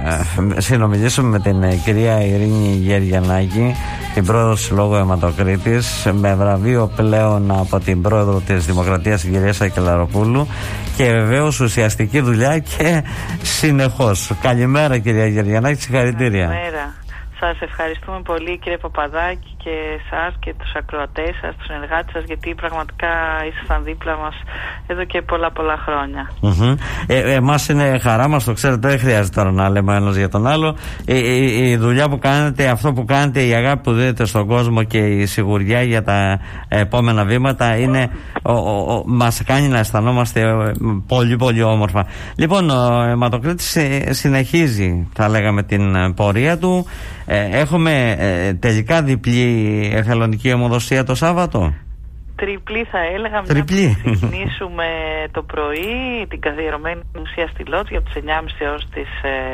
συνομιλήσουμε με την κυρία Ειρήνη Γεριανάκη, την πρόεδρο του Συλλόγου Αιματοκρίτης, με βραβείο πλέον από την πρόεδρο της Δημοκρατίας, την κυρία Σακελαροπούλου, και βεβαίως ουσιαστική δουλειά και συνεχώς. Καλημέρα κυρία Γεριανάκη, συγχαρητήρια. Καλημέρα. Σας ευχαριστούμε πολύ κύριε Παπαδάκη και εσάς και τους ακροατές σας, τους συνεργάτες σας, γιατί πραγματικά ήσασταν δίπλα μας εδώ και πολλά χρόνια. Εμάς είναι χαρά μας, το ξέρετε, δεν χρειάζεται τώρα να λέμε ένας για τον άλλο. Η δουλειά που κάνετε, αυτό που κάνετε, η αγάπη που δίνετε στον κόσμο και η σιγουριά για τα επόμενα βήματα είναι, μας κάνει να αισθανόμαστε πολύ όμορφα. Λοιπόν, ο Αιματοκρίτης συνεχίζει, θα λέγαμε, την πορεία του. Έχουμε τελικά διπλή εθελοντική αιμοδοσία το Σάββατο. Τριπλή θα έλεγα. Τριπλή. Θα ξεκινήσουμε το πρωί την καθιερωμένη ουσία στη Λότζη από τις 9.30 έως τις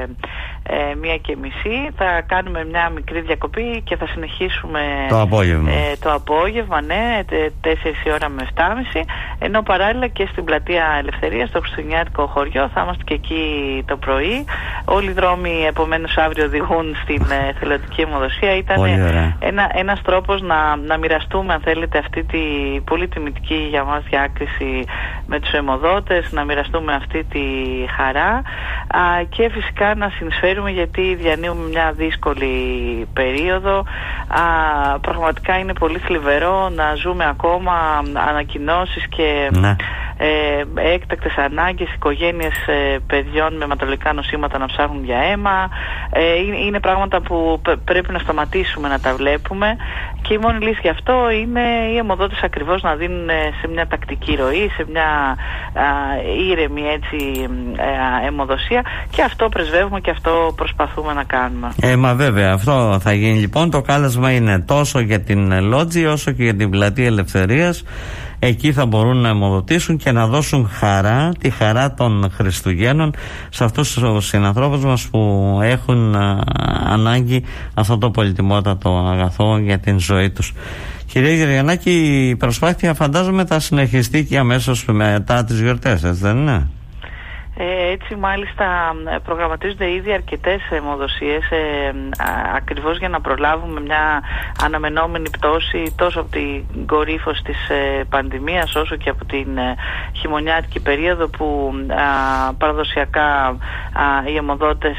1.30. Θα κάνουμε μια μικρή διακοπή και θα συνεχίσουμε το απόγευμα, ναι, 4 η ώρα με 7.30. Ενώ παράλληλα και στην Πλατεία Ελευθερίας, στο Χριστουγεννιάτικο χωριό, θα είμαστε και εκεί το πρωί. Όλοι οι δρόμοι επομένως αύριο οδηγούν στην εθελοντική αιμοδοσία. Ήταν ένας τρόπος να μοιραστούμε, αν θέλετε, αυτή τη πολύ τιμητική για μας διάκριση με τους αιμοδότες, να μοιραστούμε αυτή τη χαρά και φυσικά να συνεισφέρουμε, γιατί διανύουμε μια δύσκολη περίοδο. Πραγματικά είναι πολύ θλιβερό να ζούμε ακόμα ανακοινώσεις και έκτακτες ανάγκες, οικογένειες παιδιών με αιματολογικά νοσήματα να ψάχνουν για αίμα. Είναι πράγματα που πρέπει να σταματήσουμε να τα βλέπουμε, και η μόνη λύση γι' αυτό είναι οι αιμοδότες ακριβώς να δίνουν σε μια τακτική ροή, σε μια ήρεμη αιμοδοσία, και αυτό πρεσβεύουμε και αυτό προσπαθούμε να κάνουμε. Μα βέβαια, αυτό θα γίνει. Λοιπόν, το κάλεσμα είναι τόσο για την Λότζη όσο και για την Πλατεία Ελευθερίας. Εκεί θα μπορούν να αιμοδοτήσουν και να δώσουν χαρά, τη χαρά των Χριστουγέννων, σε αυτούς τους συνανθρώπους μας που έχουν ανάγκη αυτό το πολυτιμότατο αγαθό για την ζωή τους. Κυρία Γεριανάκη, η προσπάθεια φαντάζομαι θα συνεχιστεί και αμέσως μετά τις γιορτές, έτσι δεν είναι? Έτσι μάλιστα προγραμματίζονται ήδη αρκετές αιμοδοσίες, ακριβώς για να προλάβουμε μια αναμενόμενη πτώση τόσο από την κορύφωση της πανδημίας όσο και από την χειμωνιάτικη περίοδο που παραδοσιακά οι αιμοδότες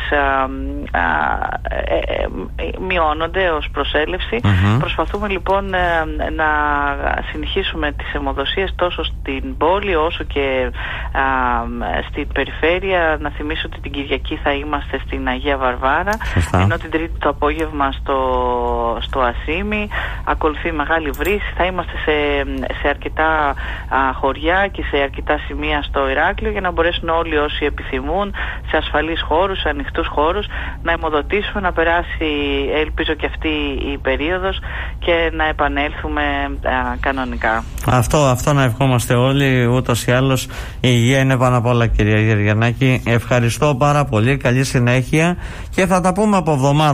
μειώνονται ως προσέλευση. Προσπαθούμε λοιπόν να συνεχίσουμε τις αιμοδοσίες τόσο στην πόλη όσο και στην περιφέρεια. Να θυμίσω ότι την Κυριακή θα είμαστε στην Αγία Βαρβάρα, ενώ την Τρίτη το απόγευμα στο Ασίμι. Ακολουθεί Μεγάλη Βρύση. Θα είμαστε σε αρκετά χωριά και σε αρκετά σημεία στο Ηράκλειο, για να μπορέσουν όλοι όσοι επιθυμούν σε ασφαλείς χώρους, σε ανοιχτούς χώρους, να αιμοδοτήσουμε, να περάσει, ελπίζω, και αυτή η περίοδος και να επανέλθουμε κανονικά. Αυτό να ευχόμαστε όλοι. Ούτως ή άλλως η υγεία είναι πάνω απ' όλα, κυρία Γεριανάκη. Ευχαριστώ πάρα πολύ, καλή συνέχεια και θα τα πούμε από εβδομάδα.